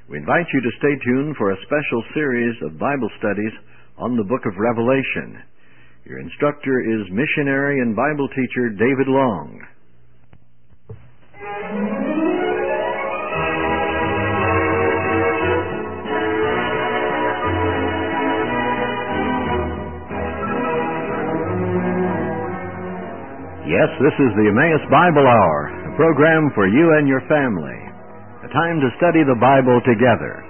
We invite you to stay tuned for a special series of Bible studies on the book of Revelation. Your instructor is missionary and Bible teacher David Long. Yes, this is the Emmaus Bible Hour, a program for you and your family. A time to study the Bible together.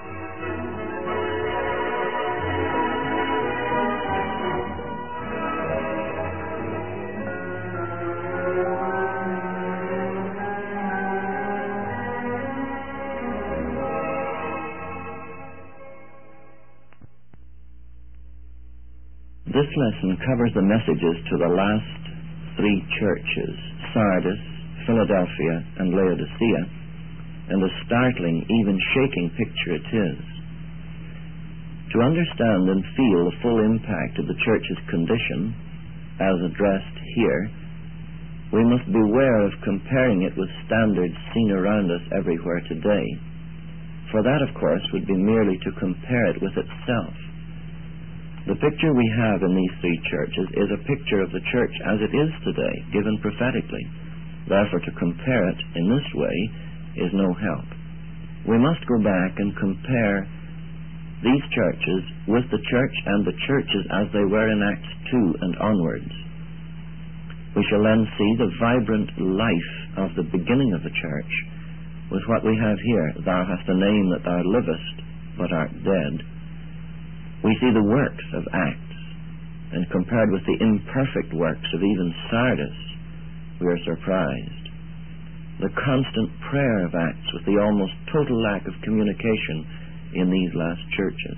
This lesson covers the messages to the last three churches, Sardis, Philadelphia, and Laodicea, and a startling, even shaking picture it is. To understand and feel the full impact of the church's condition, as addressed here, we must beware of comparing it with standards seen around us everywhere today, for that, of course, would be merely to compare it with itself. The picture we have in these three churches is a picture of the church as it is today, given prophetically. Therefore, to compare it in this way is no help. We must go back and compare these churches with the church and the churches as they were in Acts 2 and onwards. We shall then see the vibrant life of the beginning of the church with what we have here. Thou hast a name that thou livest, but art dead. We see the works of Acts, and compared with the imperfect works of even Sardis, we are surprised. The constant prayer of Acts with the almost total lack of communication in these last churches.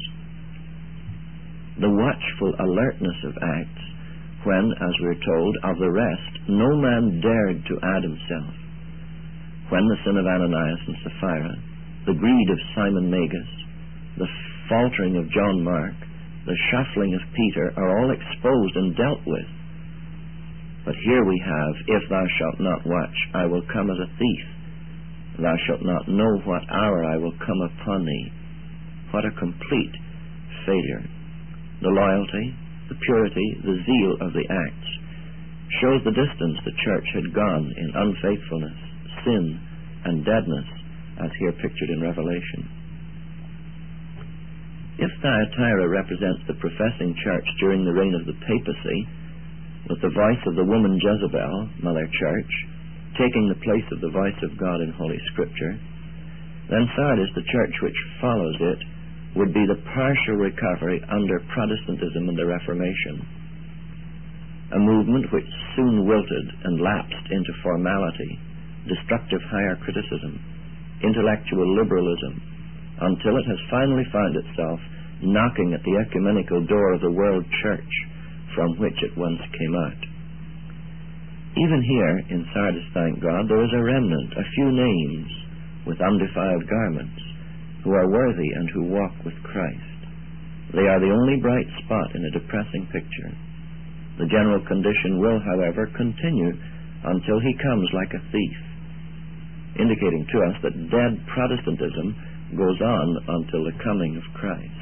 The watchful alertness of Acts when, as we are told, of the rest, no man dared to add himself. When the sin of Ananias and Sapphira, the greed of Simon Magus, the faltering of John Mark, the shuffling of Peter are all exposed and dealt with. But here we have, if thou shalt not watch, I will come as a thief. Thou shalt not know what hour I will come upon thee. What a complete failure. The loyalty, the purity, the zeal of the Acts shows the distance the church had gone in unfaithfulness, sin, and deadness, as here pictured in Revelation. If Thyatira represents the professing church during the reign of the papacy, with the voice of the woman Jezebel, Mother Church, taking the place of the voice of God in Holy Scripture, then Sardis, the church which follows it, would be the partial recovery under Protestantism and the Reformation, a movement which soon wilted and lapsed into formality, destructive higher criticism, intellectual liberalism, until it has finally found itself knocking at the ecumenical door of the world church from which it once came out. Even here in Sardis, thank God, there is a remnant, a few names with undefiled garments, who are worthy and who walk with Christ. They are the only bright spot in a depressing picture. The general condition will, however, continue until he comes like a thief, indicating to us that dead Protestantism goes on until the coming of Christ.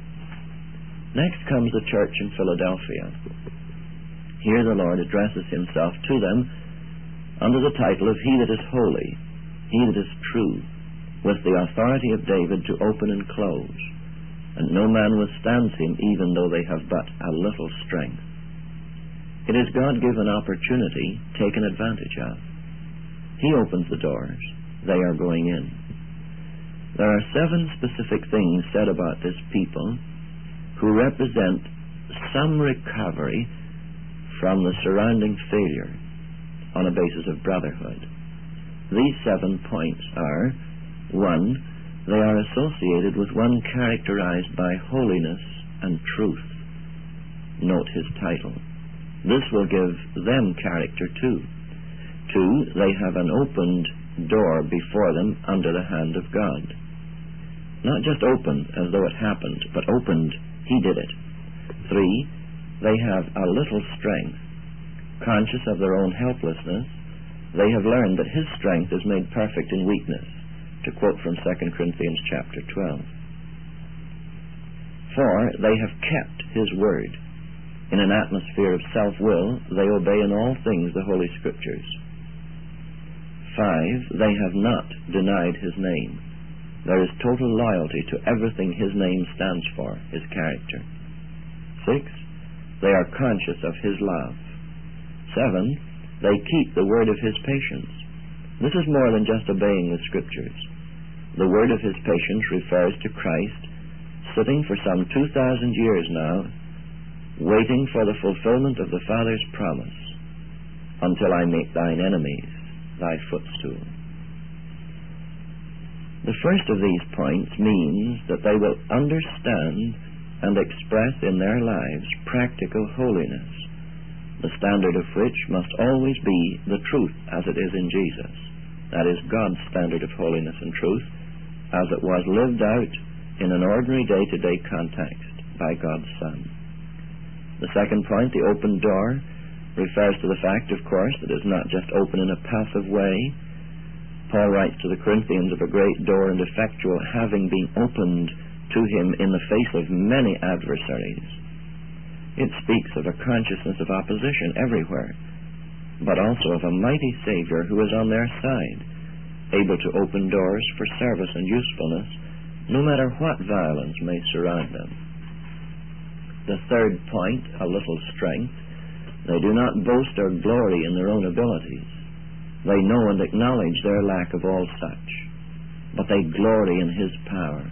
Next comes the church in Philadelphia. Here the Lord addresses himself to them under the title of He that is holy, He that is true, with the authority of David to open and close, and no man withstands him even though they have but a little strength. It is God-given opportunity taken advantage of. He opens the doors, they are going in. There are 7 specific things said about this people who represent some recovery from the surrounding failure on a basis of brotherhood. These 7 points are: 1. They are associated with one characterized by holiness and truth. Note his title. This will give them character too. 2. They have an opened door before them under the hand of God. Not just open as though it happened, but opened, He did it. 3. They have a little strength. Conscious of their own helplessness, they have learned that His strength is made perfect in weakness. to quote from 2 Corinthians chapter 12. For they have kept his word. In an atmosphere of self-will, they obey in all things the Holy Scriptures. 5, they have not denied his name. There is total loyalty to everything his name stands for, his character. 6, they are conscious of his love. 7, they keep the word of his patience. This is more than just obeying the Scriptures. The word of his patience refers to Christ sitting for some 2,000 years now, waiting for the fulfillment of the Father's promise, until I make thine enemies thy footstool. The first of these points means that they will understand and express in their lives practical holiness, the standard of which must always be the truth as it is in Jesus. That is God's standard of holiness and truth, as it was lived out in an ordinary day-to-day context by God's Son. The second point, the open door, refers to the fact, of course, that it is not just open in a passive way. Paul writes to the Corinthians of a great door and effectual having been opened to him in the face of many adversaries. It speaks of a consciousness of opposition everywhere, but also of a mighty Savior who is on their side, able to open doors for service and usefulness, no matter what violence may surround them. The third point, a little strength. They do not boast or glory in their own abilities. They know and acknowledge their lack of all such, but they glory in his power.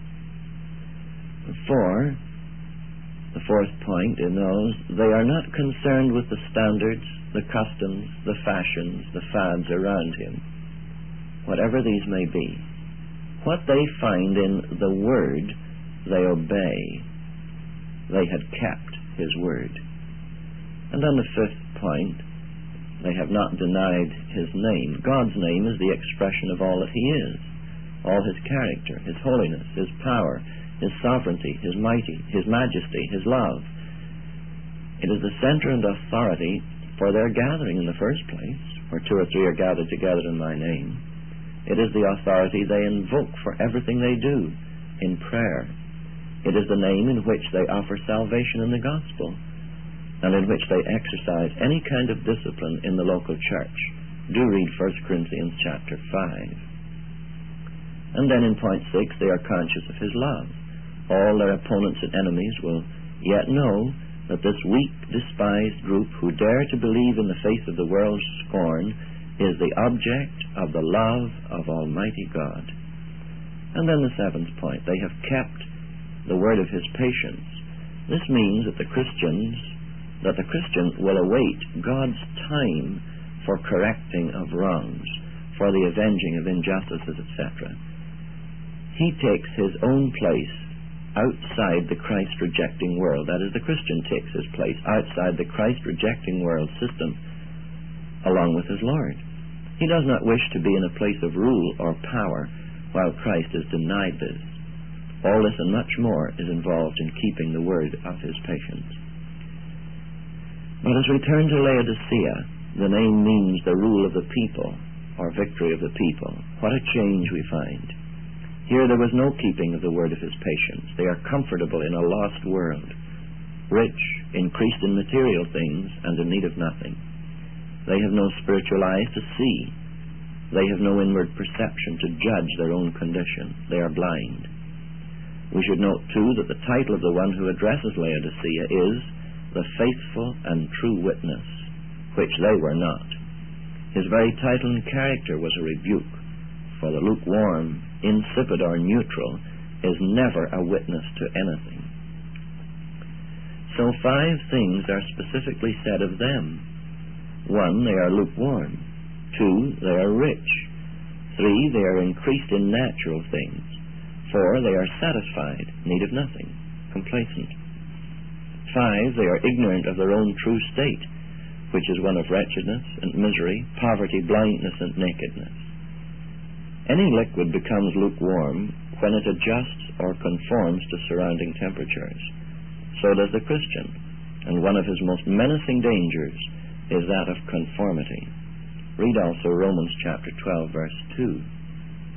4, the fourth point in those, they are not concerned with the standards, the customs, the fashions, the fads around him, whatever these may be. What they find in the Word, they obey. They had kept his Word. And on the fifth point, they have not denied his name. God's name is the expression of all that he is, all his character, his holiness, his power, his sovereignty, his mighty, his majesty, his love. It is the center and authority for their gathering in the first place, where 2 or 3 are gathered together in my name. It is the authority they invoke for everything they do in prayer. It is the name in which they offer salvation in the gospel, and in which they exercise any kind of discipline in the local church. Do read 1 Corinthians chapter 5. And then in point 6, they are conscious of his love. All their opponents and enemies will yet know that this weak, despised group who dare to believe in the face of the world's scorn is the object of the love of Almighty God. And then the seventh point, they have kept the word of his patience. This means that the Christian will await God's time for correcting of wrongs, for the avenging of injustices, etc. He takes his own place outside the Christ-rejecting world. That is, the Christian takes his place outside the Christ-rejecting world system, along with his Lord. He does not wish to be in a place of rule or power while Christ is denied this. All this and much more is involved in keeping the word of his patience. But as we turn to Laodicea, the name means the rule of the people, or victory of the people. What a change we find. Here there was no keeping of the word of his patience. They are comfortable in a lost world, rich, increased in material things, and in need of nothing. They have no spiritual eyes to see. They have no inward perception to judge their own condition. They are blind. We should note, too, that the title of the one who addresses Laodicea is the faithful and true witness, which they were not. His very title and character was a rebuke, for the lukewarm, insipid, or neutral is never a witness to anything. So 5 things are specifically said of them. 1, they are lukewarm. 2, they are rich. 3, they are increased in natural things. 4, they are satisfied, need of nothing, complacent. 5, they are ignorant of their own true state, which is one of wretchedness and misery, poverty, blindness, and nakedness. Any liquid becomes lukewarm when it adjusts or conforms to surrounding temperatures. So does the Christian, and one of his most menacing dangers is that of conformity. Read also Romans chapter 12, verse 2.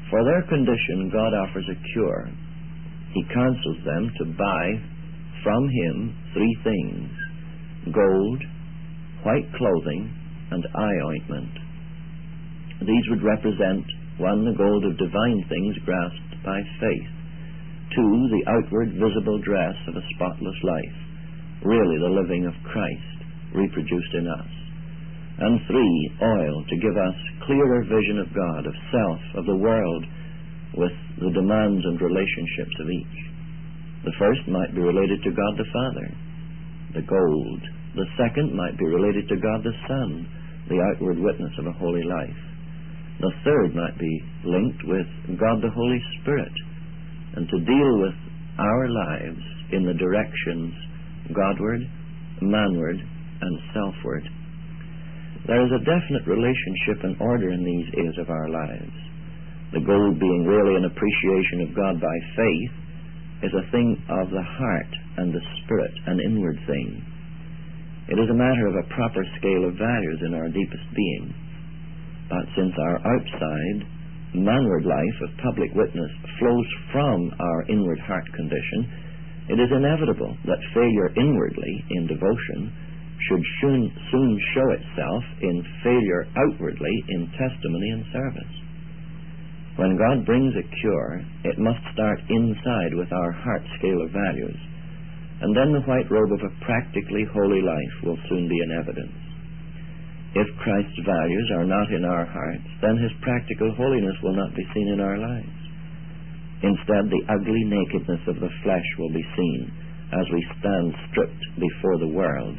For their condition, God offers a cure. He counsels them to buy from Him 3 things: gold, white clothing, and eye ointment. These would represent 1. The gold of divine things grasped by faith; 2. The outward visible dress of a spotless life, really the living of Christ, reproduced in us; and 3. Oil, to give us clearer vision of God, of self, of the world, with the demands and relationships of each. The first might be related to God the Father, the gold. The second might be related to God the Son, the outward witness of a holy life. The third might be linked with God the Holy Spirit, and to deal with our lives in the directions Godward, manward, and selfward. There is a definite relationship and order in these areas of our lives. The gold being really an appreciation of God by faith is a thing of the heart and the spirit, an inward thing. It is a matter of a proper scale of values in our deepest being. But since our outside, manward life of public witness flows from our inward heart condition, it is inevitable that failure inwardly in devotion should soon show itself in failure outwardly in testimony and service. When God brings a cure, it must start inside with our heart scale of values, and then the white robe of a practically holy life will soon be in evidence. If Christ's values are not in our hearts, then His practical holiness will not be seen in our lives. Instead, the ugly nakedness of the flesh will be seen as we stand stripped before the world.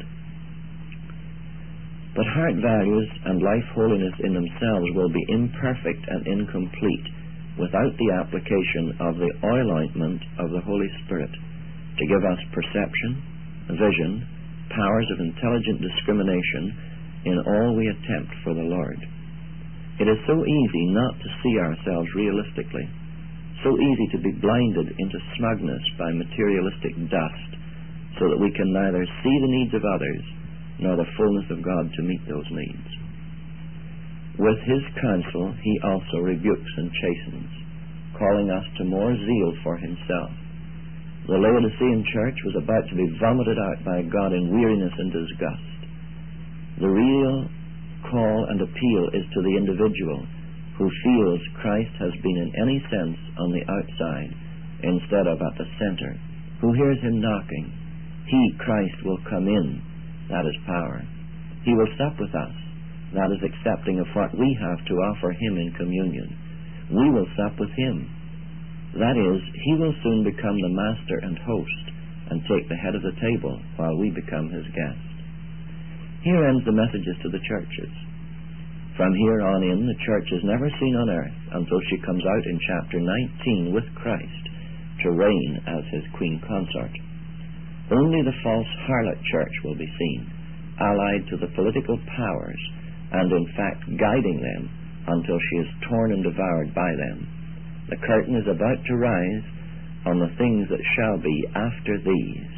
But heart values and life holiness in themselves will be imperfect and incomplete without the application of the oil ointment of the Holy Spirit to give us perception, vision, powers of intelligent discrimination in all we attempt for the Lord. It is so easy not to see ourselves realistically, so easy to be blinded into smugness by materialistic dust, so that we can neither see the needs of others nor the fullness of God to meet those needs. With His counsel He also rebukes and chastens, calling us to more zeal for Himself. The Laodicean church was about to be vomited out by God in weariness and disgust. The real call and appeal is to the individual who feels Christ has been in any sense on the outside instead of at the center, who hears Him knocking. He, Christ, will come in. That is power. He will sup with us. That is accepting of what we have to offer Him in communion. We will sup with Him. That is, He will soon become the master and host and take the head of the table while we become His guest. Here ends the messages to the churches. From here on in, the church is never seen on earth until she comes out in chapter 19 with Christ to reign as His queen consort. Only the false harlot church will be seen, allied to the political powers, and in fact guiding them until she is torn and devoured by them. The curtain is about to rise on the things that shall be after these.